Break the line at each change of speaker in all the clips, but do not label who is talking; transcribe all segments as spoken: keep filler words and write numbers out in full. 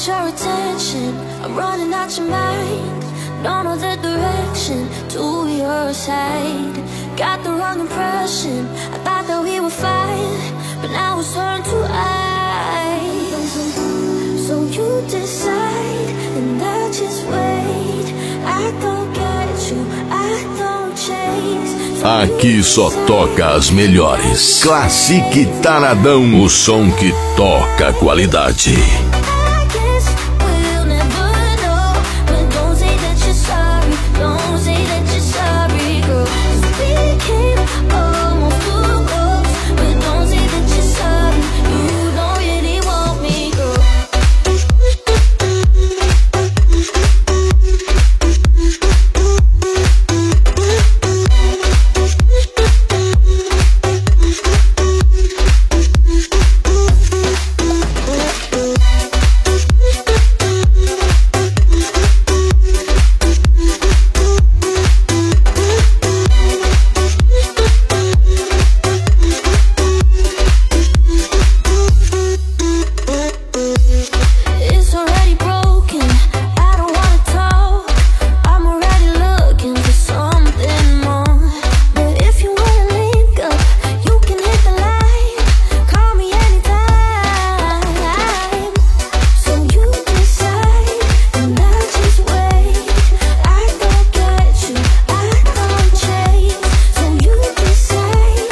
want your attention. I'm running out your mind. Don't know the direction to your side. Got the wrong impression. I thought that we were fine, but now it's turned to ice. So you decide, and I just wait. I don't get you, I don't chase.
Aqui só toca as melhores. Classic Taradão, o som que toca a qualidade.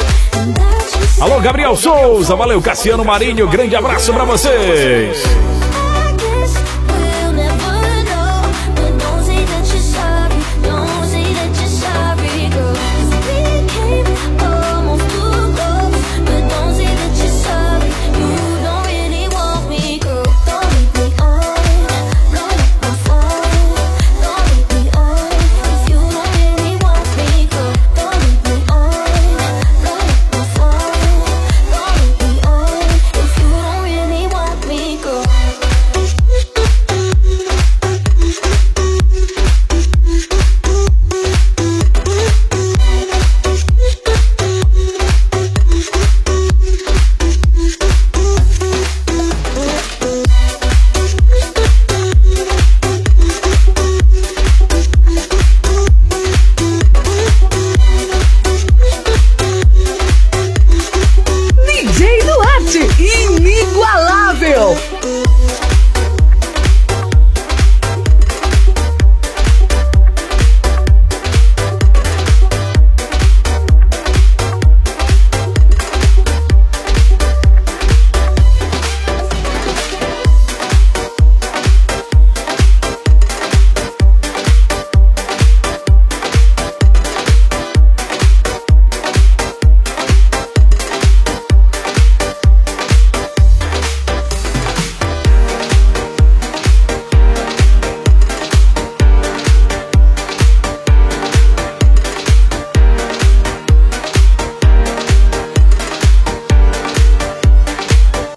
Gabriel Souza, valeu, Cassiano Marinho, grande abraço pra vocês.